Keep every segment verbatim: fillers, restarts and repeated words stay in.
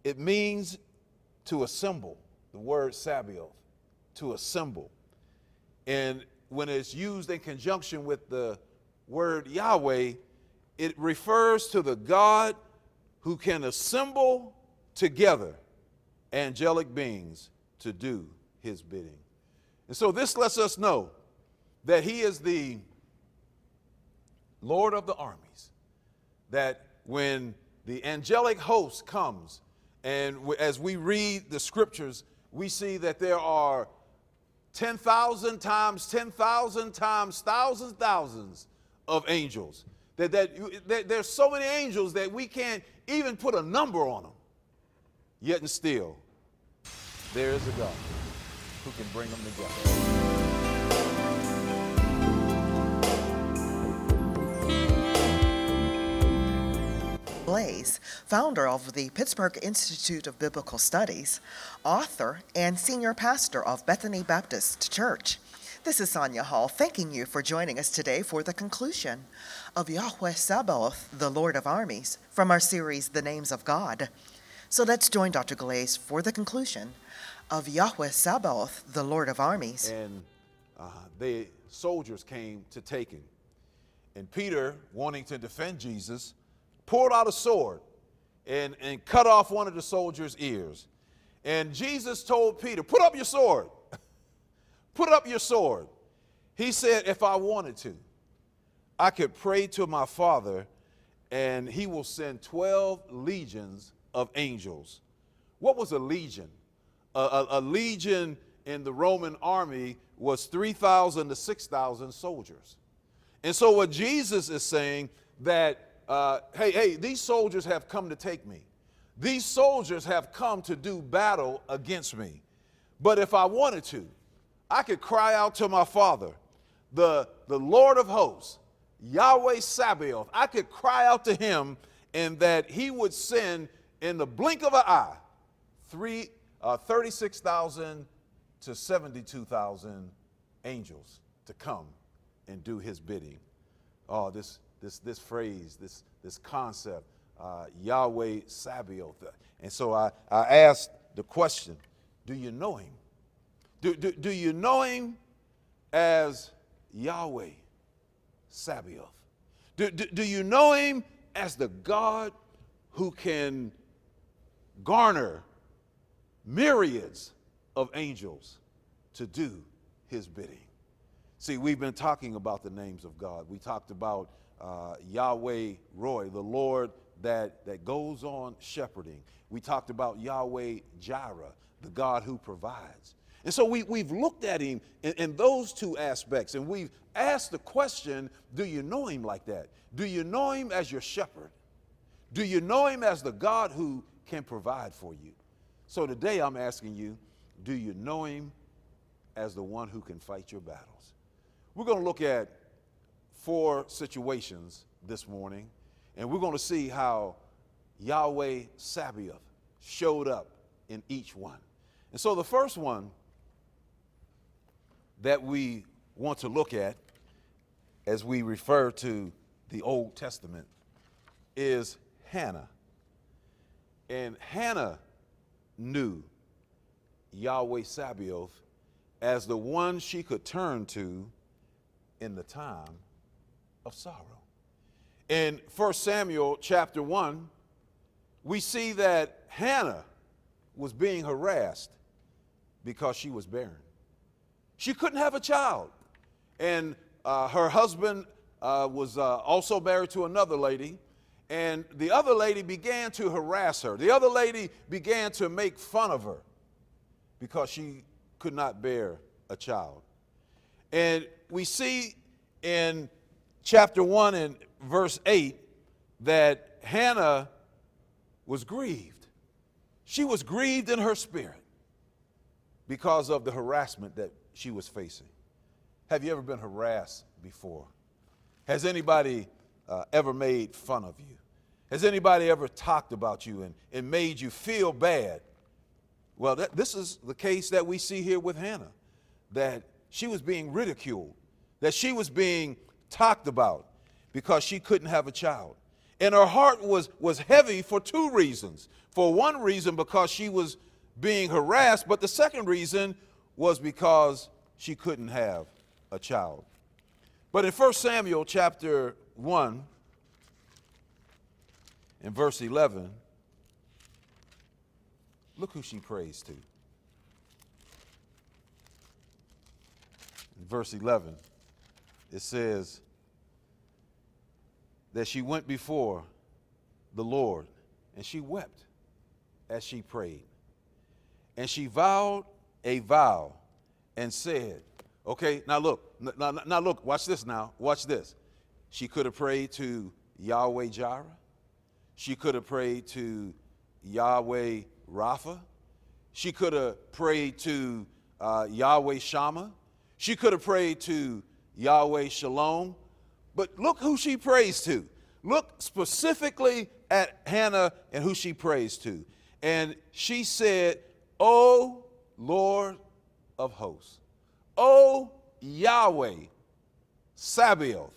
it means to assemble, the word Sabaoth, to assemble. And when it's used in conjunction with the word Yahweh, it refers to the God who can assemble together angelic beings to do his bidding. And so this lets us know that he is the Lord of the armies, that when the angelic host comes, and as we read the scriptures, we see that there are ten thousand times ten thousand times thousands, thousands of angels. That, that, that there's so many angels that we can't even put a number on them. Yet and still, there is a God who can bring them together. Blaze, founder of the Pittsburgh Institute of Biblical Studies, author and senior pastor of Bethany Baptist Church. This is Sonia Hall, thanking you for joining us today for the conclusion of Yahweh Sabaoth, the Lord of Armies, from our series, The Names of God. So let's join Doctor Glaze for the conclusion of Yahweh Sabaoth, the Lord of Armies. And uh, the soldiers came to take him. And Peter, wanting to defend Jesus, pulled out a sword and, and cut off one of the soldiers' ears. And Jesus told Peter, put up your sword. Put up your sword. He said, if I wanted to, I could pray to my Father and he will send twelve legions of angels. What was a legion? A, a, a legion in the Roman army was three thousand to six thousand soldiers. And so what Jesus is saying that, uh, hey, hey, these soldiers have come to take me. These soldiers have come to do battle against me. But if I wanted to, I could cry out to my Father, the, the Lord of hosts, Yahweh Sabaoth. I could cry out to him and that he would send in the blink of an eye three, uh, thirty-six thousand to seventy-two thousand angels to come and do his bidding. Oh, this this this phrase, this this concept, uh, Yahweh Sabaoth. And so I, I asked the question, do you know him? Do, do, do you know him as Yahweh Sabaoth? Do, do, do you know him as the God who can garner myriads of angels to do his bidding? See, we've been talking about the names of God. We talked about uh, Yahweh Roy, the Lord that, that goes on shepherding. We talked about Yahweh Jireh, the God who provides. And so we, we've looked at him in, in those two aspects, and we've asked the question, do you know him like that? Do you know him as your shepherd? Do you know him as the God who can provide for you? So today I'm asking you, do you know him as the one who can fight your battles? We're going to look at four situations this morning, and we're going to see how Yahweh Sabaoth showed up in each one. And so the first one that we want to look at as we refer to the Old Testament is Hannah. And Hannah knew Yahweh Sabaoth as the one she could turn to in the time of sorrow. In First Samuel chapter one, we see that Hannah was being harassed because she was barren. She couldn't have a child. And uh, her husband uh, was uh, also married to another lady. And the other lady began to harass her. The other lady began to make fun of her because she could not bear a child. And we see in chapter one and verse eight that Hannah was grieved. She was grieved in her spirit because of the harassment that she was facing. Have you ever been harassed before? Has anybody uh, ever made fun of you? Has anybody ever talked about you and, and made you feel bad? Well, that, this is the case that we see here with Hannah, that she was being ridiculed, that she was being talked about because she couldn't have a child. And her heart was, was heavy for two reasons. For one reason, because she was being harassed, but the second reason was because she couldn't have a child. But in First Samuel chapter one, in verse eleven, look who she prays to. In verse eleven, it says that she went before the Lord and she wept as she prayed. And she vowed a vow and said, okay, now look, now, now look, watch this now, watch this. She could have prayed to Yahweh Jireh. She could have prayed to Yahweh Rapha. She could have prayed to uh, Yahweh Shammah. She could have prayed to Yahweh Shalom. But look who she prays to. Look specifically at Hannah and who she prays to. And she said, O Lord of hosts, O Yahweh Sabaoth,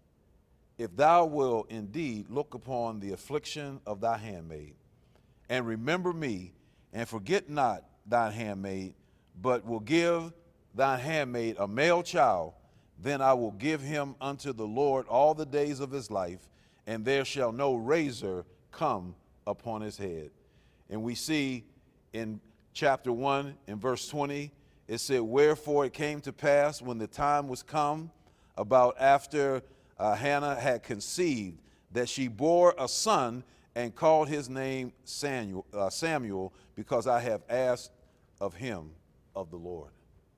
if thou wilt indeed look upon the affliction of thy handmaid, and remember me, and forget not thine handmaid, but will give thine handmaid a male child, then I will give him unto the Lord all the days of his life, and there shall no razor come upon his head. And we see in chapter one, in verse twenty, it said, wherefore it came to pass when the time was come, about after uh, Hannah had conceived, that she bore a son and called his name Samuel, uh, Samuel, because I have asked of him of the Lord.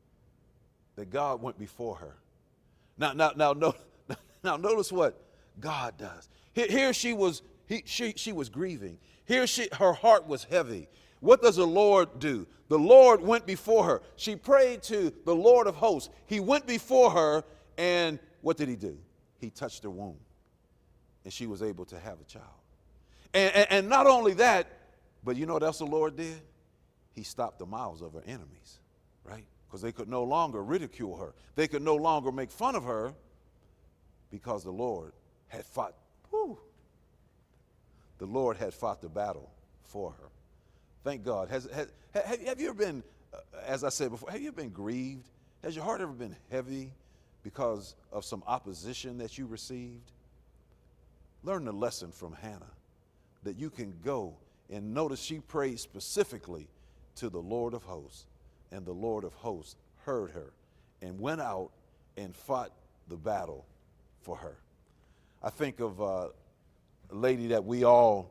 That God went before her. Now, now, now, no, now notice what God does. Here, here she was, he, she, she was grieving. Here she, her heart was heavy. What does the Lord do? The Lord went before her. She prayed to the Lord of hosts. He went before her, and what did he do? He touched her womb, and she was able to have a child. And, and, and not only that, but you know what else the Lord did? He stopped the mouths of her enemies, right? Because they could no longer ridicule her. They could no longer make fun of her because the Lord had fought. Whew, the Lord had fought the battle for her. Thank God. Has, has, have, have you ever been, uh, as I said before, have you ever been grieved? Has your heart ever been heavy because of some opposition that you received? Learn the lesson from Hannah, that you can go and notice she prayed specifically to the Lord of hosts, and the Lord of hosts heard her and went out and fought the battle for her. I think of uh, a lady that we all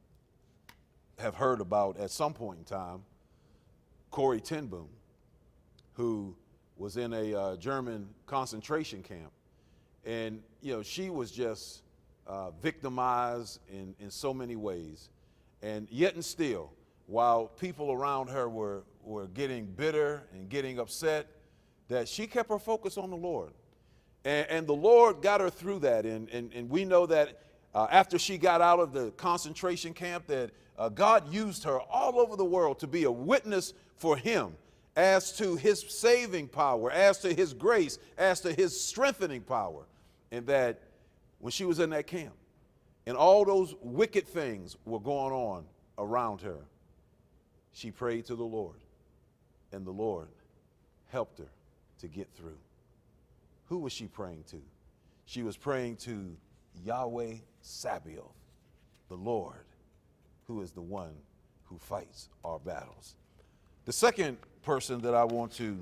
have heard about at some point in time, Corrie ten Boom, who was in a uh, German concentration camp. And, you know, she was just uh, victimized in, in so many ways. And yet and still, while people around her were, were getting bitter and getting upset, that she kept her focus on the Lord. And, and the Lord got her through that. And, and, and we know that uh, after she got out of the concentration camp, that uh, God used her all over the world to be a witness for him as to his saving power, as to his grace, as to his strengthening power. And that when she was in that camp and all those wicked things were going on around her, she prayed to the Lord, and the Lord helped her to get through. Who was she praying to? She was praying to Yahweh Sabaoth, the Lord, who is the one who fights our battles. The second person that I want to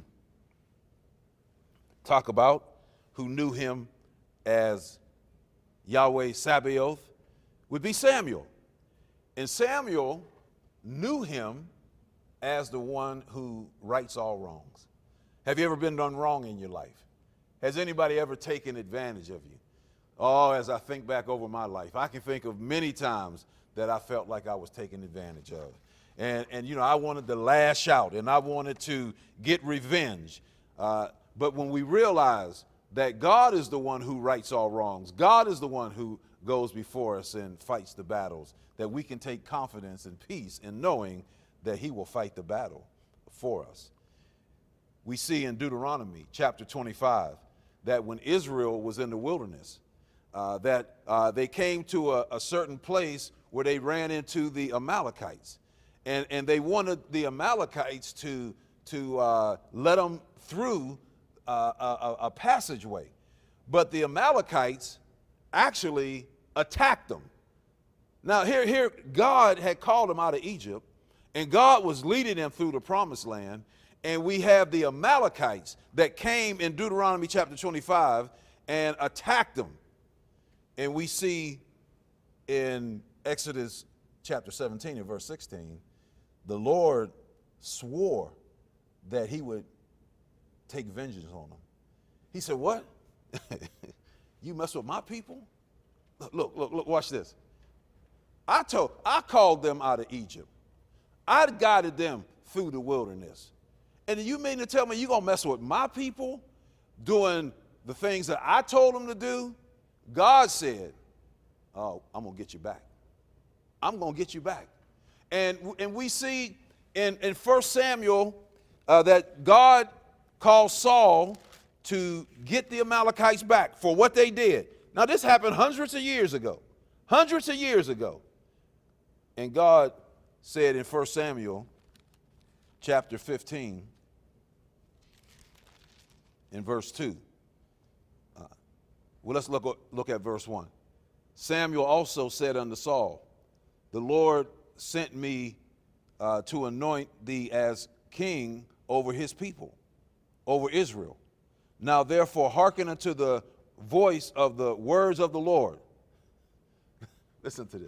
talk about who knew him as Yahweh Sabaoth would be Samuel. And Samuel knew him as the one who rights all wrongs. Have you ever been done wrong in your life? Has anybody ever taken advantage of you? Oh, as I think back over my life, I can think of many times that I felt like I was taken advantage of. And, and you know, I wanted to lash out and I wanted to get revenge. Uh, but when we realize that God is the one who rights all wrongs, God is the one who goes before us and fights the battles, that we can take confidence and peace in knowing that he will fight the battle for us. We see in Deuteronomy chapter twenty-five that when Israel was in the wilderness, uh, that uh, they came to a, a certain place where they ran into the Amalekites. And, and they wanted the Amalekites to, to uh, let them through uh, a, a passageway. But the Amalekites actually attacked them. Now, here, here, God had called them out of Egypt, and God was leading them through the promised land. And we have the Amalekites that came in Deuteronomy chapter twenty-five and attacked them. And we see in Exodus chapter seventeen and verse sixteen, the Lord swore that he would take vengeance on them. He said, what? You mess with my people? Look, look, look, watch this. I told, I called them out of Egypt. I guided them through the wilderness. And you mean to tell me you're going to mess with my people doing the things that I told them to do? God said, oh, I'm going to get you back. I'm going to get you back. And, and we see in, in First Samuel uh, that God called Saul to get the Amalekites back for what they did. Now, this happened hundreds of years ago. Hundreds of years ago. And God said in First Samuel chapter fifteen, in verse two. Uh, well, let's look, look at verse one. Samuel also said unto Saul, the Lord sent me uh, to anoint thee as king over his people, over Israel. Now therefore hearken unto the voice of the words of the Lord. Listen to this.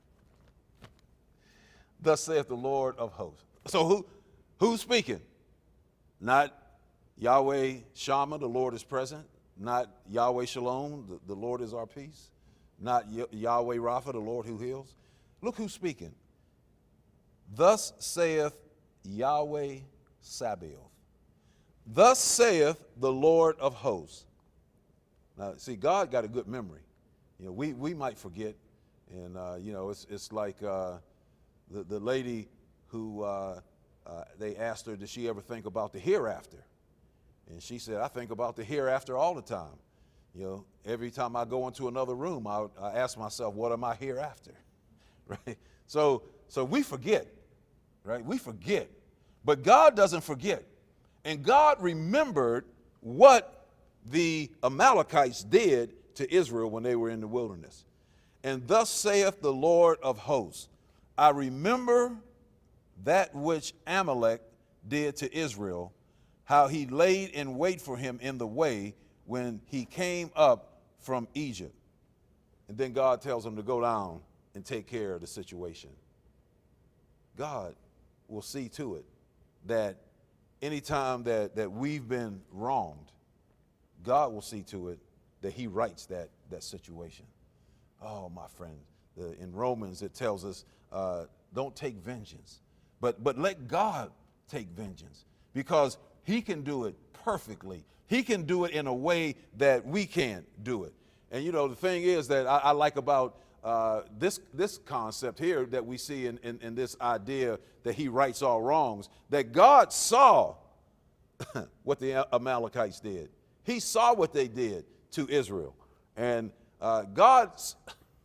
Thus saith the Lord of hosts. So who, who's speaking? Not Yahweh Shammah, the Lord is present. Not Yahweh Shalom, the, the Lord is our peace. Not y- Yahweh Rapha, the Lord who heals. Look who's speaking. Thus saith Yahweh Sabaoth. Thus saith the Lord of hosts. Now, see, God got a good memory. You know, we, we might forget. And, uh, you know, it's, it's like uh, the, the lady who uh, uh, they asked her, did she ever think about the hereafter? And she said, I think about the hereafter all the time. You know, every time I go into another room, I, I ask myself, what am I hereafter? Right? So, so we forget, right? We forget. But God doesn't forget. And God remembered what the Amalekites did to Israel when they were in the wilderness. And thus saith the Lord of hosts, I remember that which Amalek did to Israel, how he laid in wait for him in the way when he came up from Egypt. And then God tells him to go down and take care of the situation. God will see to it that anytime that, that we've been wronged, God will see to it that he rights that, that situation. Oh, my friend, the, in Romans it tells us, uh, don't take vengeance, but, but let God take vengeance, because he can do it perfectly. He can do it in a way that we can't do it. And, you know, the thing is that I, I like about uh, this, this concept here that we see in, in, in this idea that he rights all wrongs, that God saw what the Amalekites did. He saw what they did to Israel. And uh, God's,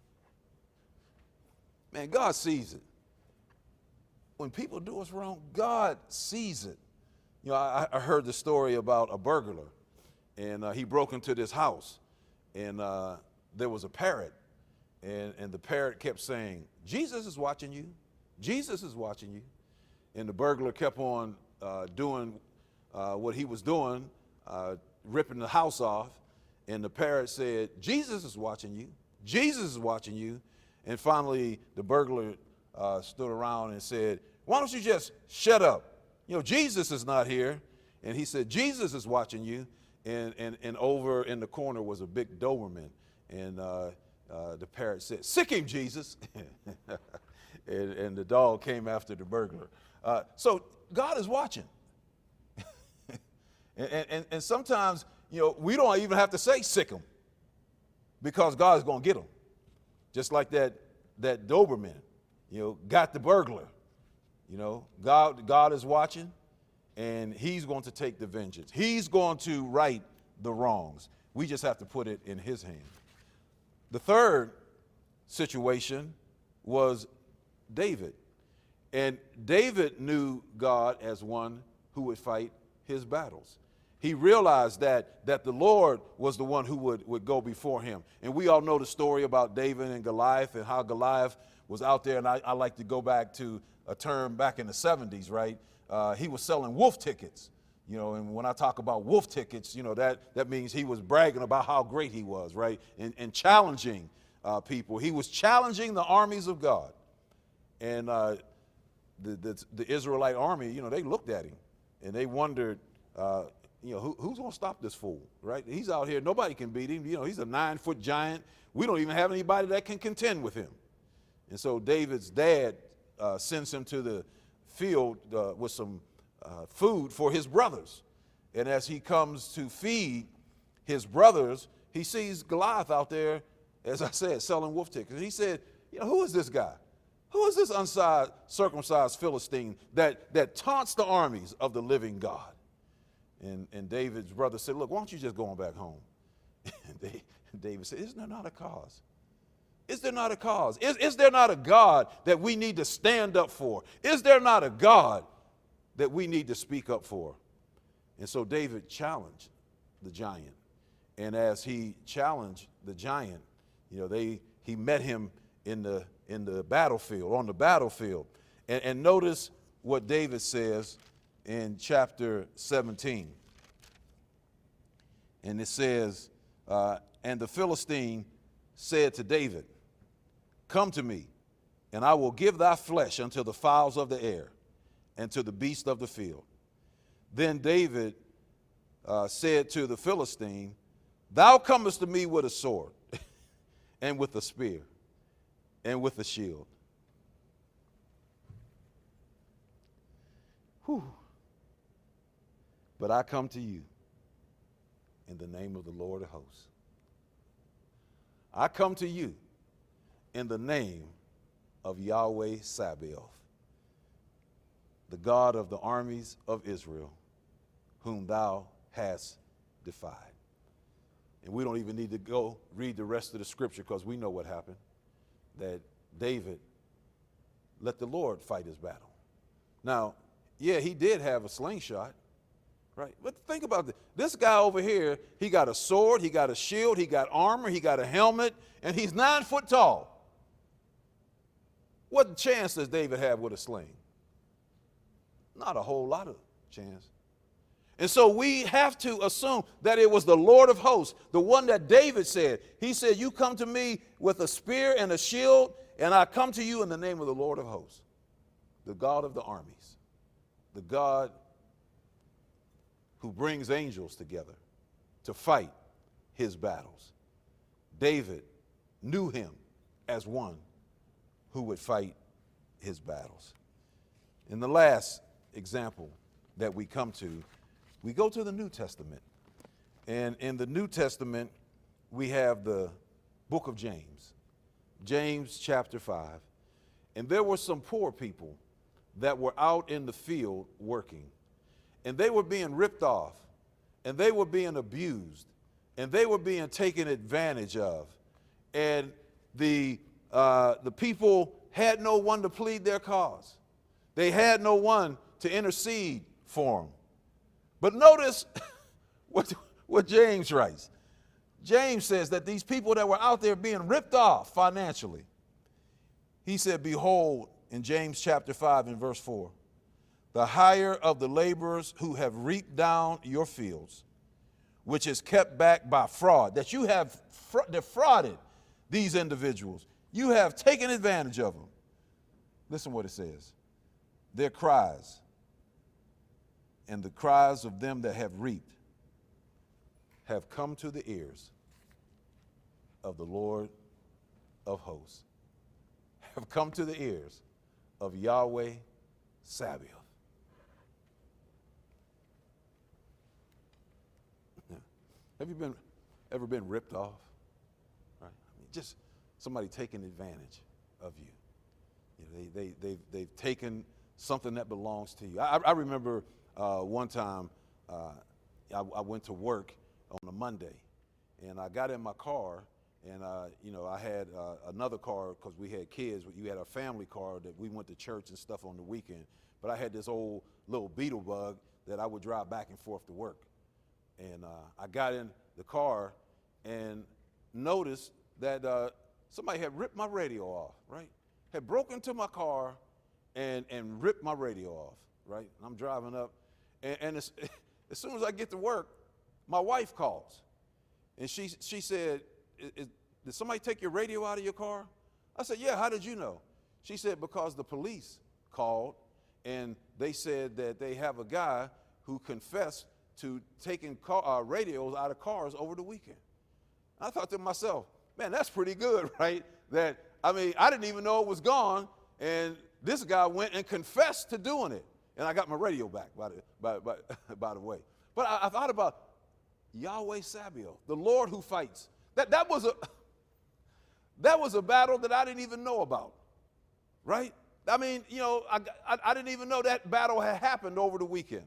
man, God sees it. When people do us wrong, God sees it. You know, I, I heard the story about a burglar, and uh, he broke into this house, and uh, there was a parrot, and, and the parrot kept saying, Jesus is watching you. Jesus is watching you. And the burglar kept on uh, doing uh, what he was doing, uh, ripping the house off, and the parrot said, Jesus is watching you. Jesus is watching you. And finally, the burglar uh, stood around and said, why don't you just shut up? You know, Jesus is not here. And he said, Jesus is watching you. And, and, and over in the corner was a big Doberman. And uh, uh, the parrot said, sick him, Jesus. and, and the dog came after the burglar. Uh, so God is watching. and, and, and sometimes, you know, we don't even have to say sick him, because God is going to get him. Just like that, that Doberman, you know, got the burglar. You know, God, God is watching, and he's going to take the vengeance. He's going to right the wrongs. We just have to put it in his hand. The third situation was David. And David knew God as one who would fight his battles. He realized that, that the Lord was the one who would, would go before him. And we all know the story about David and Goliath and how Goliath was out there. And I, I like to go back to a term back in the seventies, right? Uh, he was selling wolf tickets. You know, and when I talk about wolf tickets, you know, that, that means he was bragging about how great he was, right? And, and challenging uh, people. He was challenging the armies of God. And uh, the, the, the Israelite army, you know, they looked at him and they wondered, uh, you know, who, who's going to stop this fool, right? He's out here. Nobody can beat him. You know, he's a nine-foot giant. We don't even have anybody that can contend with him. And so David's dad uh, sends him to the field uh, with some uh, food for his brothers. And as he comes to feed his brothers, he sees Goliath out there, as I said, selling wolf tickets. And he said, you know, who is this guy? Who is this uncircumcised Philistine that, that taunts the armies of the living God? And, and David's brother said, look, why don't you just go on back home? And they, David said, isn't there not a cause? Is there not a cause? Is, is there not a God that we need to stand up for? Is there not a God that we need to speak up for? And so David challenged the giant. And as he challenged the giant, you know, they he met him in the in the battlefield, on the battlefield. And, and notice what David says in chapter seventeen. And it says, uh, and the Philistine said to David, come to me, and I will give thy flesh unto the fowls of the air, and to the beasts of the field. Then David uh, said to the Philistine, thou comest to me with a sword, and with a spear, and with a shield. Whew. But I come to you in the name of the Lord of hosts. I come to you in the name of Yahweh Sabaoth, the God of the armies of Israel, whom thou hast defied. And we don't even need to go read the rest of the scripture because we know what happened, that David let the Lord fight his battle. Now, yeah, he did have a slingshot, right? But think about this. This guy over here, he got a sword, he got a shield, he got armor, he got a helmet, and he's nine foot tall. What chance does David have with a sling? Not a whole lot of chance. And so we have to assume that it was the Lord of hosts, the one that David said. He said, you come to me with a spear and a shield, and I come to you in the name of the Lord of hosts, the God of the armies, the God who brings angels together to fight his battles. David knew him as one who would fight his battles. And the last example that we come to, we go to the New Testament. And in the New Testament, we have the book of James, James chapter five. And there were some poor people that were out in the field working. And they were being ripped off. And they were being abused. And they were being taken advantage of. And the, uh, the people had no one to plead their cause. They had no one to intercede for them. But notice what, what James writes. James says that these people that were out there being ripped off financially, he said, behold, in James chapter five and verse four, the hire of the laborers who have reaped down your fields, which is kept back by fraud, that you have fr- defrauded these individuals. You have taken advantage of them. Listen what it says. Their cries and the cries of them that have reaped have come to the ears of the Lord of hosts, have come to the ears of Yahweh Sabaoth. Have you been ever been ripped off? Right? I mean, just somebody taking advantage of you. You know, they, they, they've, they've taken something that belongs to you. I, I remember uh, one time uh, I, I went to work on a Monday, and I got in my car, And, uh, you know, I had uh, another car because we had kids. You had a family car that we went to church and stuff on the weekend. But I had this old little Beetle Bug that I would drive back and forth to work. And uh, I got in the car and noticed that uh, somebody had ripped my radio off, right? Had broken into my car and, and ripped my radio off, right? And I'm driving up. And, and as, as soon as I get to work, my wife calls. And she, she said, Is, is, did somebody take your radio out of your car? I said, yeah, how did you know? She said, because the police called and they said that they have a guy who confessed to taking car, uh, radios out of cars over the weekend. I thought to myself, man, that's pretty good, right? That, I mean, I didn't even know it was gone, and this guy went and confessed to doing it. And I got my radio back, by the, by, by, by the way. But I, I thought about Yahweh Sabaoth, the Lord who fights. That, that, was a, that was a battle that I didn't even know about, right? I mean, you know, I, I, I didn't even know that battle had happened over the weekend.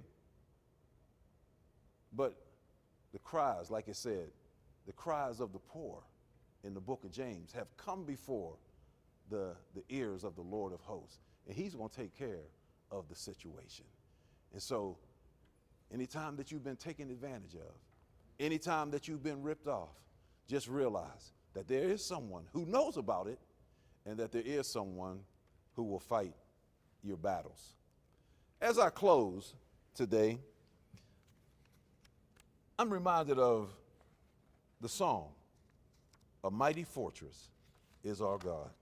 But the cries, like it said, the cries of the poor in the book of James have come before the, the ears of the Lord of hosts. And he's going to take care of the situation. And so anytime that you've been taken advantage of, anytime that you've been ripped off, just realize that there is someone who knows about it and that there is someone who will fight your battles. As I close today, I'm reminded of the song, "A Mighty Fortress is Our God."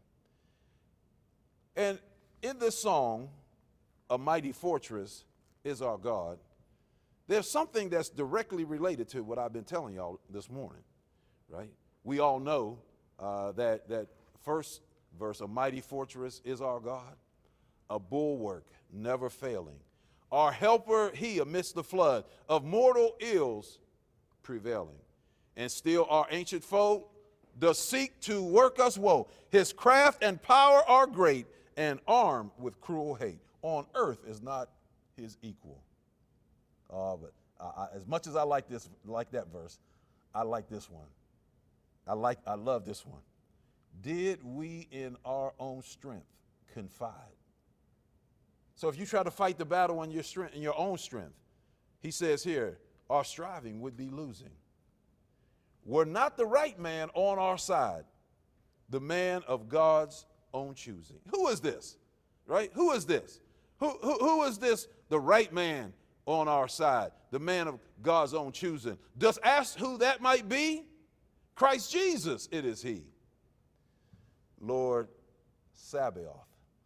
And in this song, "A Mighty Fortress is Our God," there's something that's directly related to what I've been telling y'all this morning. Right? We all know uh, that that first verse, "A mighty fortress is our God, a bulwark never failing. Our helper, he amidst the flood of mortal ills prevailing. And still our ancient foe does seek to work us woe. His craft and power are great and armed with cruel hate. On earth is not his equal." Uh, but I, I, as much as I like this, like that verse, I like this one. I like, I love this one. Did we in our own strength confide? So if you try to fight the battle in your strength, in your own strength, he says here, our striving would be losing. Were not the right man on our side, the man of God's own choosing. Who is this? Right? Who is this? Who, who, who is this? The right man on our side, the man of God's own choosing. Just ask who that might be. Christ Jesus, it is he. Lord Sabaoth.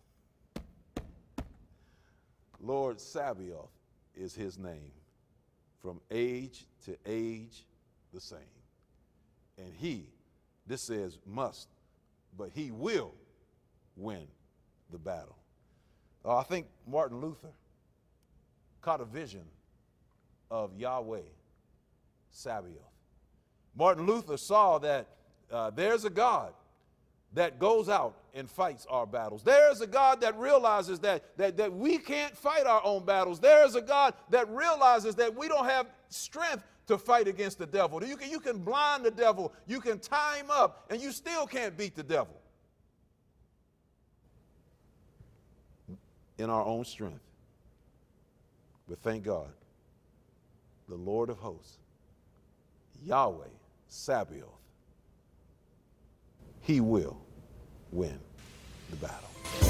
Lord Sabaoth is his name. From age to age, the same. And he, this says must, but he will win the battle. Uh, I think Martin Luther caught a vision of Yahweh Sabaoth. Martin Luther saw that uh, there's a God that goes out and fights our battles. There is a God that realizes that, that, that we can't fight our own battles. There is a God that realizes that we don't have strength to fight against the devil. You can, you can blind the devil, you can tie him up, and you still can't beat the devil in our own strength. But thank God, the Lord of hosts, Yahweh Sabaoth, he will win the battle.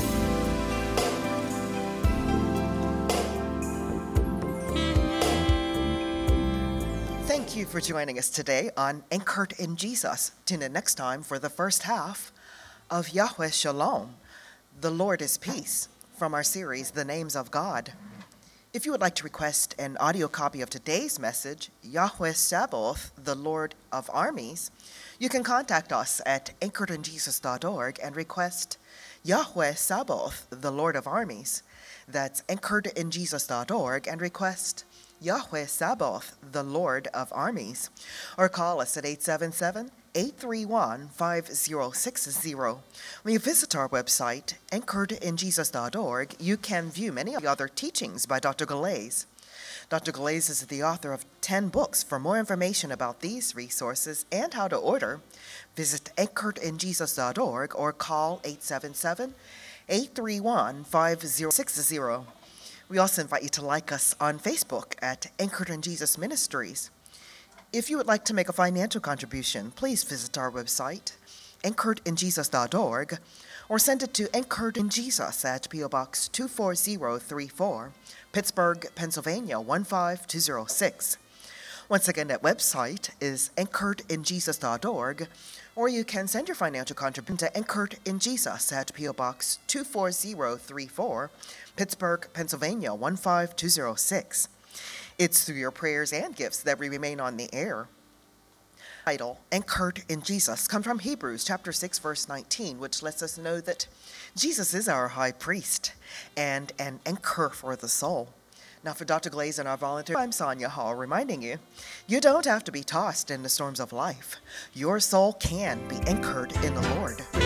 Thank you for joining us today on Anchored in Jesus. Tune in next time for the first half of Yahweh Shalom, the Lord is Peace, from our series, The Names of God. If you would like to request an audio copy of today's message, Yahweh Sabaoth, the Lord of Armies, you can contact us at anchored in jesus dot org and request Yahweh Sabaoth, the Lord of Armies. That's anchored in jesus dot org and request Yahweh Sabaoth, the Lord of Armies. Or call us at eight seven seven, eight three one, five zero six zero. When you visit our website, anchored in jesus dot org, you can view many of the other teachings by Doctor Galais. Doctor Glaze is the author of ten books. For more information about these resources and how to order, visit anchored in jesus dot org or call eight seven seven, eight three one, five zero six zero. We also invite you to like us on Facebook at Anchored in Jesus Ministries. If you would like to make a financial contribution, please visit our website, anchored in jesus dot org, or send it to Anchored in Jesus at P O Box two four zero three four, Pittsburgh, Pennsylvania one five two zero six. Once again, that website is anchored in jesus dot org, or you can send your financial contribution to Anchored in Jesus at P O Box two four zero three four, Pittsburgh, Pennsylvania one five two zero six. It's through your prayers and gifts that we remain on the air. Title, Anchored in Jesus, come from Hebrews chapter six, verse nineteen, which lets us know that Jesus is our high priest and an anchor for the soul. Now for Doctor Glaze and our volunteer, I'm Sonia Hall, reminding you, you don't have to be tossed in the storms of life. Your soul can be anchored in the Lord.